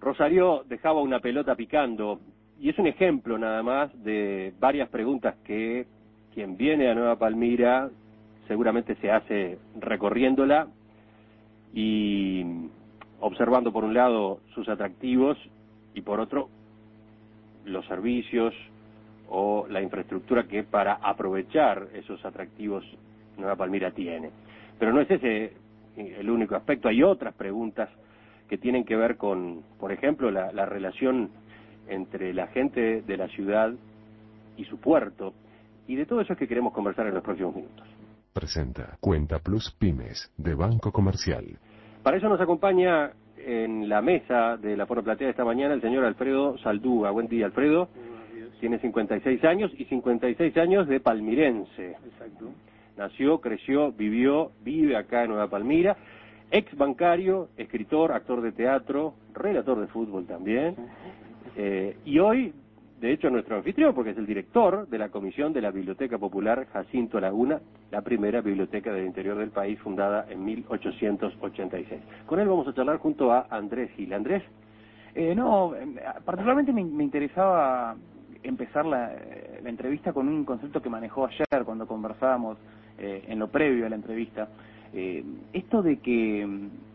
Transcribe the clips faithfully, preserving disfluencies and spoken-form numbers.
Rosario dejaba una pelota picando, y es un ejemplo nada más de varias preguntas que quien viene a Nueva Palmira seguramente se hace recorriéndola y observando por un lado sus atractivos y por otro los servicios o la infraestructura que para aprovechar esos atractivos Nueva Palmira tiene. Pero no es ese el único aspecto, hay otras preguntas que tienen que ver con, por ejemplo, la, la relación entre la gente de la ciudad y su puerto, y de todo eso es que queremos conversar en los próximos minutos. Presenta Cuenta Plus Pymes de Banco Comercial. Para eso nos acompaña en la mesa de la Foro Platea esta mañana el señor Alfredo Saldúa. Buen día, Alfredo. Buenos días. Tiene cincuenta y seis años y cincuenta y seis años de palmirense. Exacto. Nació, creció, vivió, vive acá en Nueva Palmira. Ex bancario, escritor, actor de teatro, relator de fútbol también. Eh, y hoy, de hecho, nuestro anfitrión, porque es el director de la Comisión de la Biblioteca Popular Jacinto Laguna, la primera biblioteca del interior del país, fundada en mil ochocientos ochenta y seis. Con él vamos a charlar junto a Andrés Gil. Andrés. Eh, no, particularmente me, me interesaba empezar la, la entrevista con un concepto que manejó ayer cuando conversábamos eh, en lo previo a la entrevista. Eh, esto de que,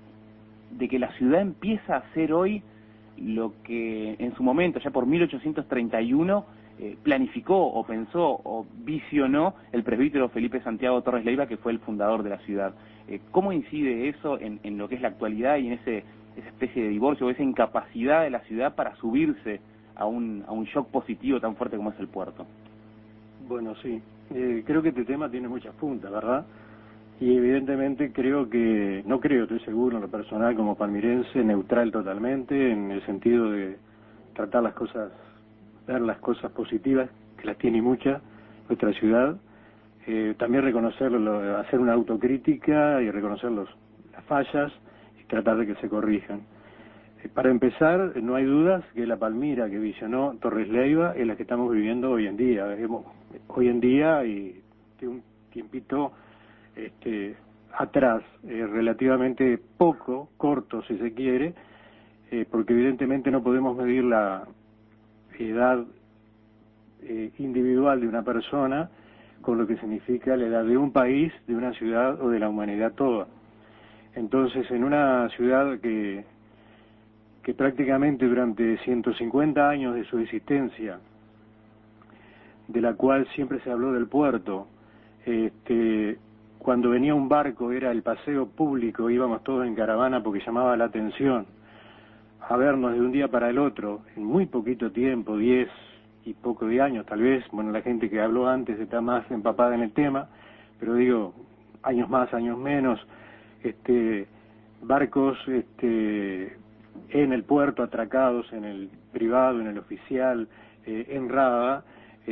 de que la ciudad empieza a ser hoy lo que en su momento, ya por mil ochocientos treinta y uno, eh, planificó o pensó o visionó el presbítero Felipe Santiago Torres Leiva, que fue el fundador de la ciudad. Eh, ¿Cómo incide eso en, en lo que es la actualidad y en ese esa especie de divorcio o esa incapacidad de la ciudad para subirse a un, a un shock positivo tan fuerte como es el puerto? Bueno, sí. Eh, creo que este tema tiene muchas puntas, ¿verdad? Y evidentemente creo que, no creo, estoy seguro en lo personal como palmirense, neutral totalmente, en el sentido de tratar las cosas, ver las cosas positivas, que las tiene muchas, nuestra ciudad, eh, también reconocerlo, hacer una autocrítica y reconocer los, las fallas y tratar de que se corrijan. Eh, para empezar, no hay dudas que la Palmira que visionó Torres Leiva es la que estamos viviendo hoy en día. Hemos, hoy en día y de un tiempito este, atrás, eh, relativamente poco, corto si se quiere, eh, porque evidentemente no podemos medir la edad eh, individual de una persona con lo que significa la edad de un país, de una ciudad o de la humanidad toda. Entonces, en una ciudad que, que prácticamente durante ciento cincuenta años de su existencia, de la cual siempre se habló del puerto, este cuando venía un barco era el paseo público, íbamos todos en caravana porque llamaba la atención a vernos de un día para el otro, en muy poquito tiempo, diez y poco de años tal vez. Bueno, la gente que habló antes está más empapada en el tema, pero digo, años más, años menos, este barcos este en el puerto, atracados en el privado, en el oficial, eh, en Rada,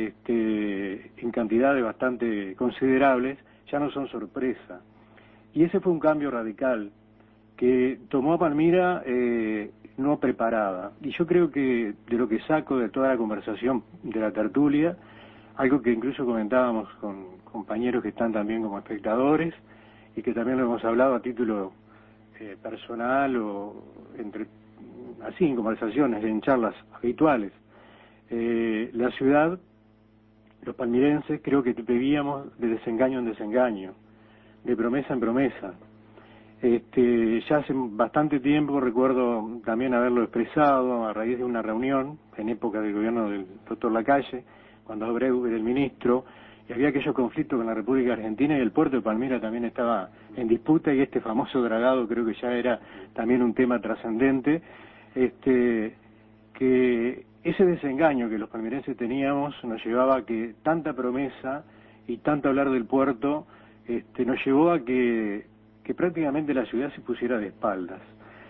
este, en cantidades bastante considerables, ya no son sorpresa. Y ese fue un cambio radical que tomó a Palmira eh, no preparada. Y yo creo que de lo que saco de toda la conversación de la tertulia, algo que incluso comentábamos con compañeros que están también como espectadores y que también lo hemos hablado a título eh, personal o entre así en conversaciones, en charlas habituales, eh, la ciudad, los palmirenses, creo que vivíamos de desengaño en desengaño, de promesa en promesa. Este, ya hace bastante tiempo recuerdo también haberlo expresado a raíz de una reunión en época del gobierno del doctor Lacalle, cuando Abreu era el ministro, y había aquellos conflictos con la República Argentina y el puerto de Palmira también estaba en disputa, y este famoso dragado creo que ya era también un tema trascendente, este, que ese desengaño que los palmirenses teníamos nos llevaba a que tanta promesa y tanto hablar del puerto este, nos llevó a que, que prácticamente la ciudad se pusiera de espaldas.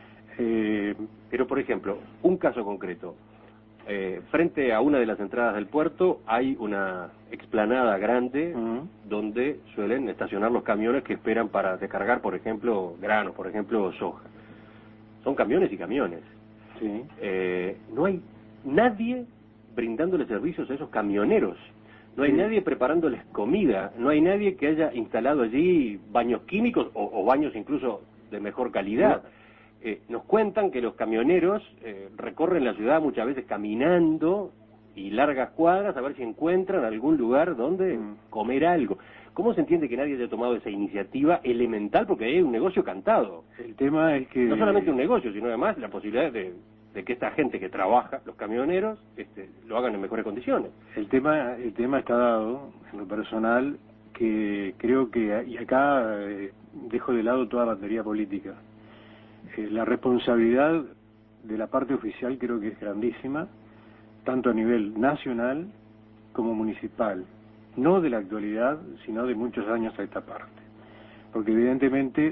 Eh, pero, por ejemplo, un caso concreto. Eh, frente a una de las entradas del puerto hay una explanada grande uh-huh. donde suelen estacionar los camiones que esperan para descargar, por ejemplo, granos, por ejemplo, soja. Son camiones y camiones. Sí. Eh, no hay nadie brindándole servicios a esos camioneros. No hay sí. nadie preparándoles comida. No hay nadie que haya instalado allí baños químicos o, o baños incluso de mejor calidad. No. Eh, nos cuentan que los camioneros eh, recorren la ciudad muchas veces caminando y largas cuadras a ver si encuentran algún lugar donde mm. comer algo. ¿Cómo se entiende que nadie haya tomado esa iniciativa elemental? Porque hay un negocio cantado. El tema es que... No solamente un negocio, sino además la posibilidad de, de que esta gente que trabaja, los camioneros, este, lo hagan en mejores condiciones. El tema, el tema está dado, en lo personal, que creo que, y acá eh, dejo de lado toda batería política, eh, la responsabilidad de la parte oficial creo que es grandísima, tanto a nivel nacional como municipal, no de la actualidad, sino de muchos años a esta parte, porque evidentemente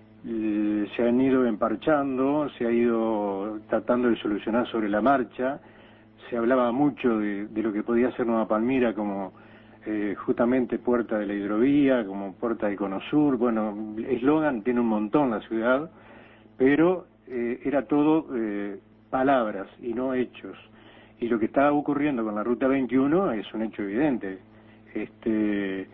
eh, se han ido emparchando, se ha ido tratando de solucionar sobre la marcha, se hablaba mucho de, de lo que podía ser Nueva Palmira como eh, justamente puerta de la hidrovía, como puerta de Conosur, bueno, eslogan tiene un montón la ciudad, pero eh, era todo eh, palabras y no hechos. Y lo que está ocurriendo con la Ruta veintiuno es un hecho evidente, este,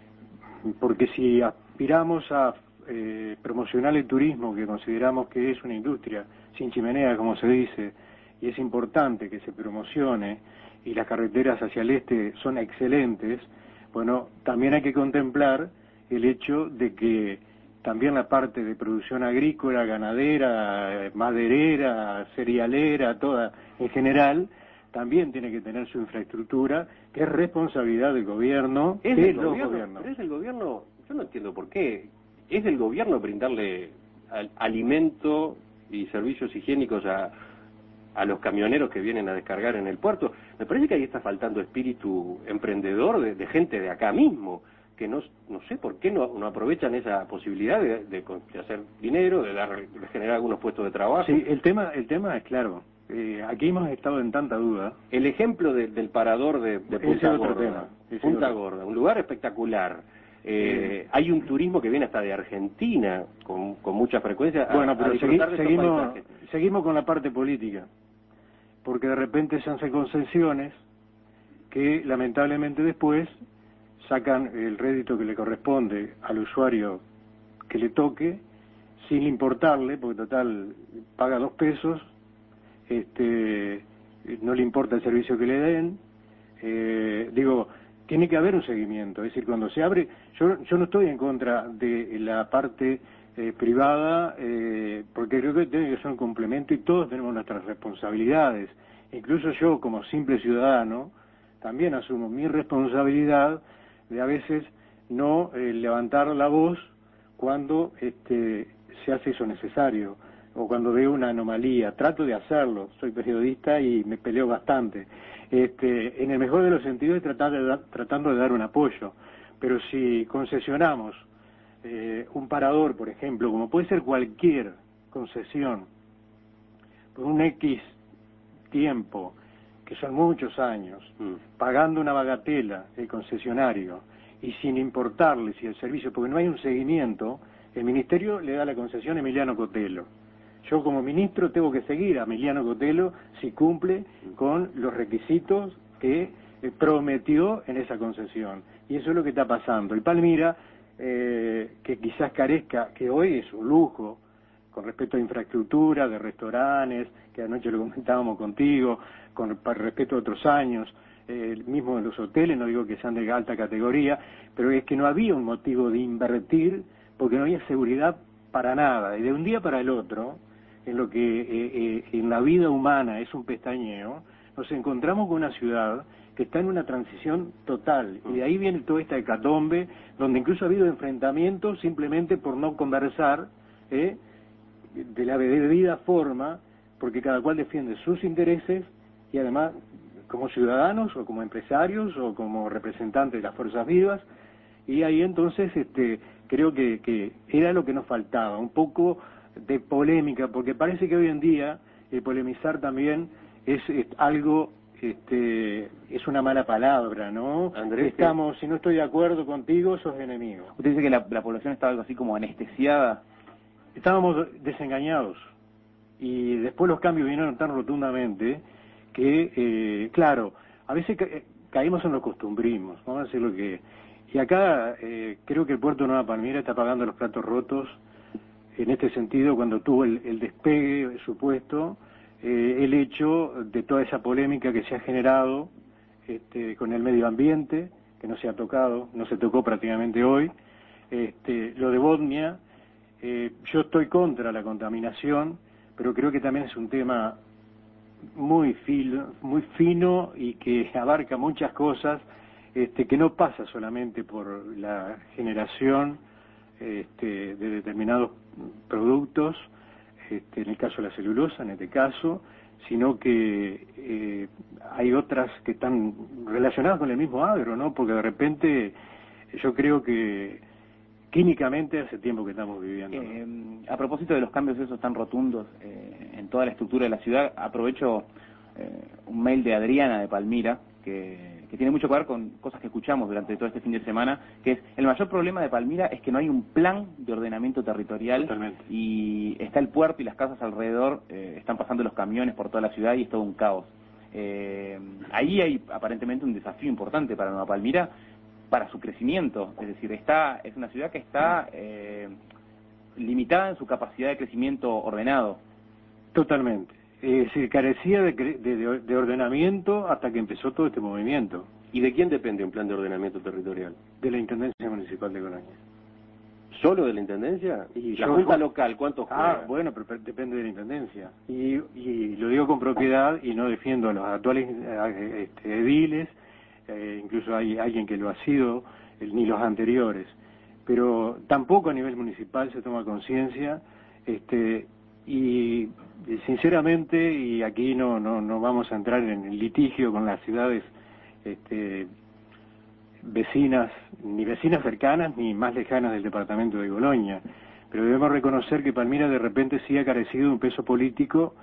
porque si aspiramos a eh, promocionar el turismo, que consideramos que es una industria sin chimenea, como se dice, y es importante que se promocione, y las carreteras hacia el este son excelentes, bueno, también hay que contemplar el hecho de que también la parte de producción agrícola, ganadera, maderera, cerealera, toda en general, también tiene que tener su infraestructura, que es responsabilidad del gobierno, ¿Es de del los gobierno? gobiernos. Pero es el gobierno, yo no entiendo por qué, es del gobierno brindarle al, alimento y servicios higiénicos a, a los camioneros que vienen a descargar en el puerto. Me parece que ahí está faltando espíritu emprendedor de, de gente de acá mismo, que no, no sé por qué no, no aprovechan esa posibilidad de, de, de hacer dinero, de, dar, de generar algunos puestos de trabajo. Sí, el tema, el tema es claro. Eh, aquí hemos estado en tanta duda. El ejemplo de, del parador de, de Punta Gorda, tema, Punta otro. Gorda, un lugar espectacular. Eh, hay un turismo que viene hasta de Argentina con, con mucha frecuencia. A, bueno, pero a segui de seguimos, seguimos con la parte política, porque de repente se hacen concesiones que lamentablemente después sacan el rédito que le corresponde al usuario que le toque, sin importarle, porque total paga dos pesos, este, no le importa el servicio que le den, eh, digo, tiene que haber un seguimiento, es decir, cuando se abre, yo, yo no estoy en contra de la parte eh, privada, eh, porque creo que tiene que ser un complemento y todos tenemos nuestras responsabilidades, incluso yo como simple ciudadano, también asumo mi responsabilidad de a veces no eh, levantar la voz cuando este, se hace eso necesario, o cuando veo una anomalía, trato de hacerlo, soy periodista y me peleo bastante, este, en el mejor de los sentidos y tratar de dar, tratando de dar un apoyo, pero si concesionamos eh, un parador, por ejemplo, como puede ser cualquier concesión, por un X tiempo, que son muchos años, mm. pagando una bagatela el concesionario, y sin importarle si el servicio, porque no hay un seguimiento, el ministerio le da la concesión a Emiliano Cotelo. Yo como ministro tengo que seguir a Emiliano Cotelo si cumple con los requisitos que eh, prometió en esa concesión. Y eso es lo que está pasando. El Palmira, eh, que quizás carezca, que hoy es un lujo, con respecto a infraestructura, de restaurantes, que anoche lo comentábamos contigo, con respecto a otros años, eh, mismo en los hoteles, no digo que sean de alta categoría, pero es que no había un motivo de invertir, porque no había seguridad para nada, y de un día para el otro, en lo que eh, eh, en la vida humana es un pestañeo, nos encontramos con una ciudad que está en una transición total, y de ahí viene toda esta hecatombe, donde incluso ha habido enfrentamientos simplemente por no conversar, ¿eh? de la debida forma, porque cada cual defiende sus intereses, y además como ciudadanos, o como empresarios, o como representantes de las fuerzas vivas, y ahí entonces este creo que, que era lo que nos faltaba, un poco de polémica, porque parece que hoy en día el polemizar también es, es algo, este, es una mala palabra, ¿no? Andrés, estamos, si no estoy de acuerdo contigo, sos enemigo. Usted dice que la, la población estaba algo así como anestesiada. Estábamos desengañados, y después los cambios vinieron tan rotundamente que, eh, claro, a veces ca caímos en los costumbrismos, vamos a decir lo que... Y acá eh, creo que el puerto de Nueva Palmira está pagando los platos rotos en este sentido, cuando tuvo el, el despegue supuesto, eh, el hecho de toda esa polémica que se ha generado este, con el medio ambiente, que no se ha tocado, no se tocó prácticamente hoy, este, lo de Bodnia, eh, yo estoy contra la contaminación, pero creo que también es un tema muy filo, muy fino y que abarca muchas cosas, este, que no pasa solamente por la generación este, de determinados productos, este, en el caso de la celulosa, en este caso, sino que eh, hay otras que están relacionadas con el mismo agro, ¿no? Porque de repente yo creo que químicamente hace tiempo que estamos viviendo, ¿no? Eh, a propósito de los cambios esos tan rotundos eh, en toda la estructura de la ciudad, aprovecho eh, un mail de Adriana de Palmira, que, que tiene mucho que ver con cosas que escuchamos durante todo este fin de semana, que es, el mayor problema de Palmira es que no hay un plan de ordenamiento territorial. Totalmente. Y está el puerto y las casas alrededor, eh, están pasando los camiones por toda la ciudad y es todo un caos. Eh, ahí hay aparentemente un desafío importante para Nueva Palmira, para su crecimiento, es decir, está es una ciudad que está eh, limitada en su capacidad de crecimiento ordenado. Totalmente. Es decir, carecía de, de, de ordenamiento hasta que empezó todo este movimiento. ¿Y de quién depende un plan de ordenamiento territorial? De la Intendencia Municipal de Colonia. ¿Solo de la Intendencia? Y ¿La yo, Junta Local cuánto juega? Ah, bueno, pero depende de la Intendencia. Y, y lo digo con propiedad y no defiendo a los actuales eh, este, ediles, eh, incluso hay alguien que lo ha sido, el, ni los anteriores. Pero tampoco a nivel municipal se toma conciencia, este, y, y sinceramente, y aquí no, no, no vamos a entrar en el litigio con las ciudades este, vecinas, ni vecinas cercanas ni más lejanas del departamento de Colonia, pero debemos reconocer que Palmira de repente sí ha carecido de un peso político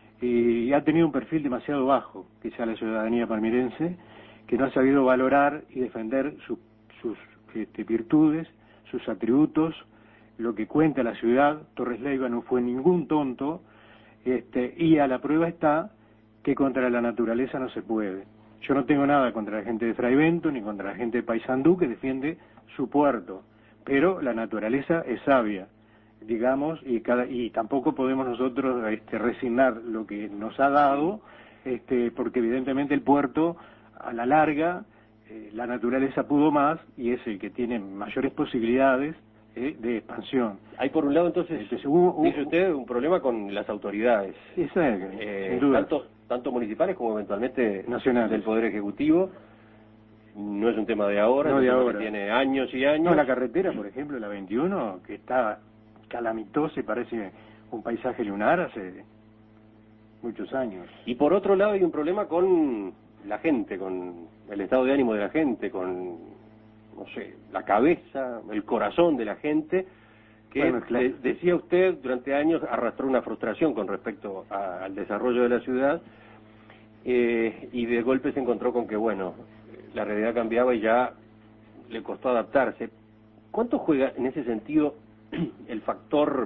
y ha tenido un perfil demasiado bajo, quizá la ciudadanía palmirense, que no ha sabido valorar y defender su, sus este, virtudes, sus atributos, lo que cuenta la ciudad. Torres Leiva no fue ningún tonto, este, y a la prueba está que contra la naturaleza no se puede. Yo no tengo nada contra la gente de Fraivento ni contra la gente de Paysandú que defiende su puerto, pero la naturaleza es sabia, digamos, y cada y tampoco podemos nosotros este, resignar lo que nos ha dado, este, porque evidentemente el puerto a la larga eh, la naturaleza pudo más y es el que tiene mayores posibilidades eh, de expansión. Hay por un lado entonces, Entonces, hubo, hubo, dice usted, un problema con las autoridades. Esa es, eh, sin duda. Tanto, tanto municipales como eventualmente nacionales del Poder Ejecutivo. No es un tema de ahora, no es de un tema ahora. que tiene años y años. No, la carretera, por ejemplo, la veintiuno, que está calamitosa y parece un paisaje lunar hace muchos años. Y por otro lado hay un problema con la gente, con el estado de ánimo de la gente, con, no sé, la cabeza, el corazón de la gente, que bueno, claro. de, decía usted, durante años arrastró una frustración con respecto a, al desarrollo de la ciudad, eh, y de golpe se encontró con que, bueno, la realidad cambiaba y ya le costó adaptarse. ¿Cuánto juega en ese sentido el factor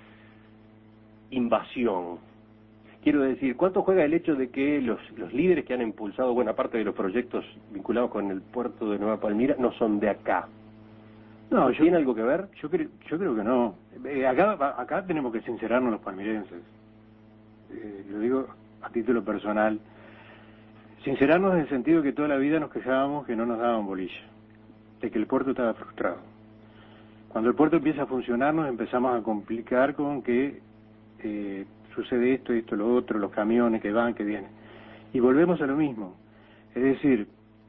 invasión? Quiero decir, ¿cuánto juega el hecho de que los, los líderes que han impulsado buena parte de los proyectos vinculados con el puerto de Nueva Palmira no son de acá? No, yo, ¿Tiene algo que ver? Yo creo, yo creo que no. Eh, acá, acá tenemos que sincerarnos los palmirenses. Eh, lo digo a título personal. Sincerarnos en el sentido que toda la vida nos quejábamos que no nos daban bolilla, de que el puerto estaba frustrado. Cuando el puerto empieza a funcionar nos empezamos a complicar con que eh, sucede esto, esto, lo otro, los camiones que van, que vienen. Y volvemos a lo mismo. Es decir,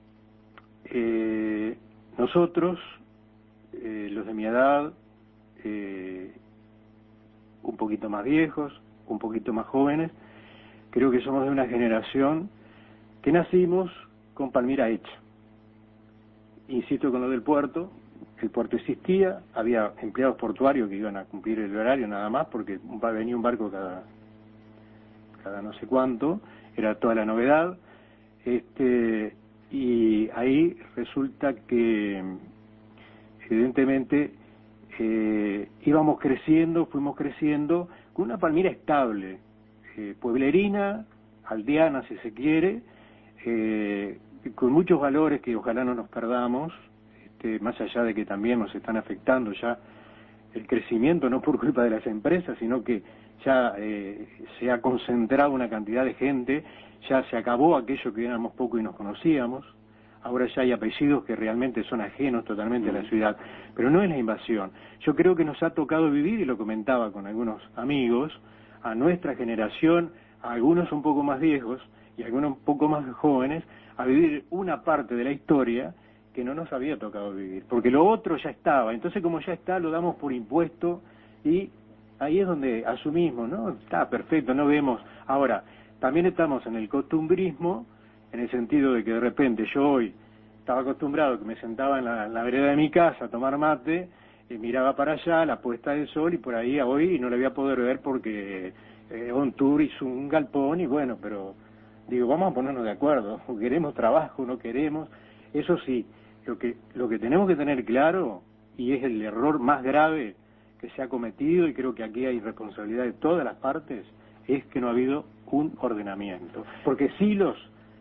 eh, nosotros, eh, los de mi edad, eh, un poquito más viejos, un poquito más jóvenes, creo que somos de una generación que nacimos con Palmira hecha. Insisto con lo del puerto, el puerto existía, había empleados portuarios que iban a cumplir el horario nada más, porque venía un barco cada, cada no sé cuánto, era toda la novedad, este, y ahí resulta que evidentemente eh, íbamos creciendo, fuimos creciendo con una Palmira estable, eh, pueblerina, aldeana si se quiere, eh, con muchos valores que ojalá no nos perdamos, este, más allá de que también nos están afectando ya el crecimiento no por culpa de las empresas, sino que ya eh, se ha concentrado una cantidad de gente, ya se acabó aquello que éramos poco y nos conocíamos, ahora ya hay apellidos que realmente son ajenos totalmente a la ciudad, pero no es la invasión. Yo creo que nos ha tocado vivir, y lo comentaba con algunos amigos, a nuestra generación, a algunos un poco más viejos y a algunos un poco más jóvenes, a vivir una parte de la historia que no nos había tocado vivir, porque lo otro ya estaba, entonces como ya está, lo damos por impuesto, y ahí es donde asumimos, ¿no? Está perfecto, no vemos. Ahora, también estamos en el costumbrismo, en el sentido de que de repente yo hoy estaba acostumbrado que me sentaba en la, en la vereda de mi casa a tomar mate, y miraba para allá la puesta del sol, y por ahí a hoy no la voy a poder ver porque eh, On Tour hizo un galpón, y bueno, pero digo, vamos a ponernos de acuerdo, o queremos trabajo, no queremos. Eso sí, lo que, lo que tenemos que tener claro, y es el error más grave que se ha cometido, y creo que aquí hay responsabilidad de todas las partes, es que no ha habido un ordenamiento, porque silos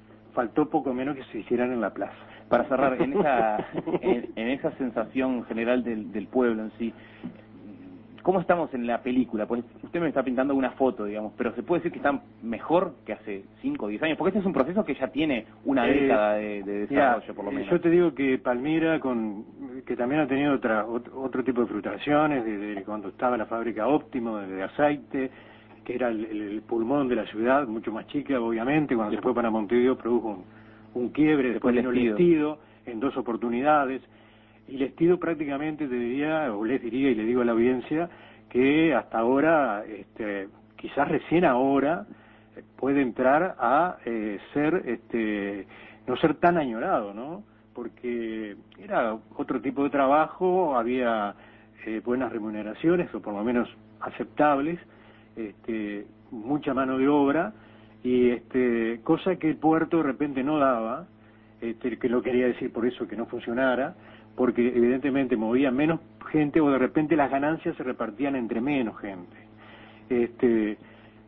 faltó poco menos que se hicieran en la plaza. Para cerrar, en esa, en, en esa sensación general del, del pueblo en sí, ¿cómo estamos en la película? Pues usted me está pintando una foto, digamos, pero ¿se puede decir que está mejor que hace cinco o diez años? Porque este es un proceso que ya tiene una Eh, década de, de desarrollo, Mirá, por lo menos. yo te digo que Palmira, con, que también ha tenido otra, otro, otro tipo de frustraciones, desde cuando estaba la fábrica Óptimo, de, de aceite, que era el, el pulmón de la ciudad, mucho más chica, obviamente, cuando se fue para Montevideo produjo un, un quiebre, después vino el Lestido en dos oportunidades, y Lestido prácticamente te diría, o les diría, y le digo a la audiencia, que hasta ahora, este, quizás recién ahora, puede entrar a eh, ser, este, no ser tan añorado, ¿no? Porque era otro tipo de trabajo, había eh, buenas remuneraciones, o por lo menos aceptables, este, mucha mano de obra, y este, cosa que el puerto de repente no daba, este, que lo quería decir por eso que no funcionara, porque evidentemente movía menos gente, o de repente las ganancias se repartían entre menos gente. Este,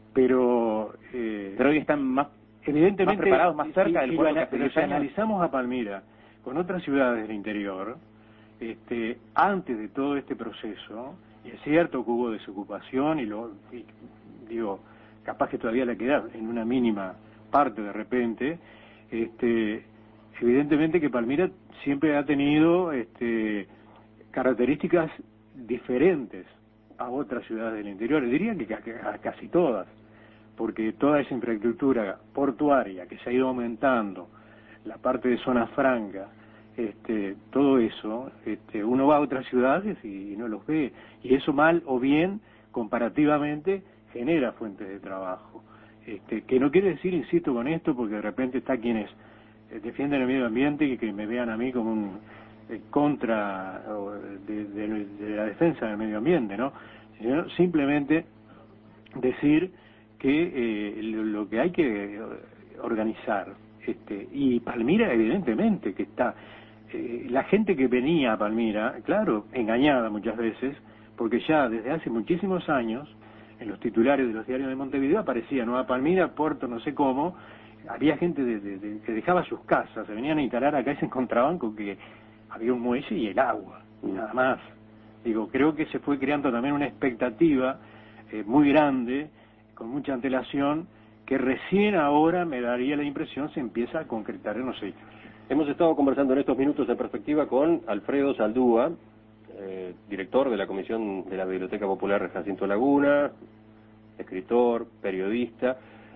pero eh, pero hoy están más, evidentemente más preparados, más cerca si, del si puerto lo, que hace pero diez si años. analizamos a Palmira con otras ciudades del interior, este, antes de todo este proceso, y es cierto que hubo desocupación, y lo y, digo, capaz que todavía le queda en una mínima parte de repente, este, evidentemente que Palmira siempre ha tenido este, características diferentes a otras ciudades del interior, diría que a, a casi todas, porque toda esa infraestructura portuaria que se ha ido aumentando, la parte de zona franca, este, todo eso, este, uno va a otras ciudades y, y no los ve, y eso mal o bien, comparativamente, genera fuentes de trabajo. Este, que no quiere decir, insisto con esto, porque de repente está quienes eh, defienden el medio ambiente y que me vean a mí como un eh, contra de, de, de la defensa del medio ambiente, ¿no? Sino simplemente decir que eh, lo, lo que hay que organizar, este, y Palmira evidentemente que está, eh, la gente que venía a Palmira, claro, engañada muchas veces, porque ya desde hace muchísimos años, en los titulares de los diarios de Montevideo aparecía Nueva Palmira, Puerto no sé cómo, había gente de, de, de, que dejaba sus casas, se venían a instalar acá y se encontraban con que había un muelle y el agua, y nada más. Digo, creo que se fue creando también una expectativa eh, muy grande, con mucha antelación, que recién ahora me daría la impresión se empieza a concretar en los hechos. Hemos estado conversando en estos minutos en perspectiva con Alfredo Zaldúa, eh, director de la Comisión de la Biblioteca Popular Jacinto Laguna, escritor, periodista,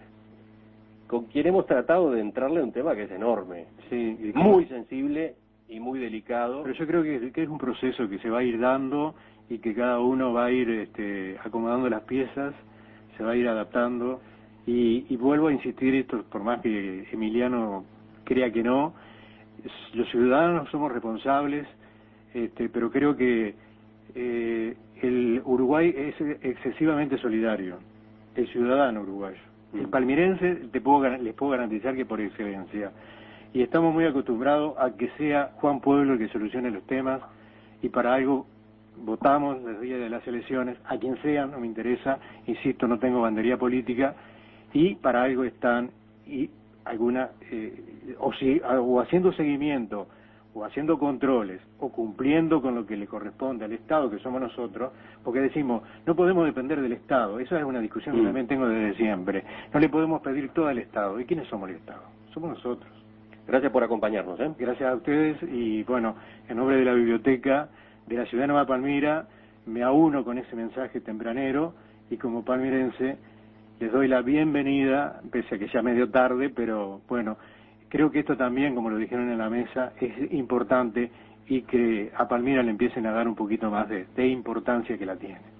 con quien hemos tratado de entrarle a un tema que es enorme, sí, muy sensible y muy delicado. Pero yo creo que, que es un proceso que se va a ir dando y que cada uno va a ir este, acomodando las piezas, se va a ir adaptando, y, y vuelvo a insistir esto, por más que Emiliano crea que no, los ciudadanos somos responsables, este, pero creo que eh, el Uruguay es excesivamente solidario, el ciudadano uruguayo. El palmirense te puedo, les puedo garantizar que por excelencia. Y estamos muy acostumbrados a que sea Juan Pueblo el que solucione los temas, y para algo votamos desde el día de las elecciones, a quien sea, no me interesa, insisto, no tengo bandería política, y para algo están, y alguna, eh, o, si, o haciendo seguimiento, o haciendo controles, o cumpliendo con lo que le corresponde al Estado, que somos nosotros, porque decimos, no podemos depender del Estado, esa es una discusión que Mm. también tengo desde siempre, no le podemos pedir todo al Estado, ¿y quiénes somos el Estado? Somos nosotros. Gracias por acompañarnos, ¿eh? Gracias a ustedes y bueno, en nombre de la biblioteca de la ciudad de Nueva Palmira, me aúno con ese mensaje tempranero y como palmirense les doy la bienvenida, pese a que ya medio tarde, pero bueno, creo que esto también, como lo dijeron en la mesa, es importante y que a Palmira le empiecen a dar un poquito más de, de importancia que la tiene.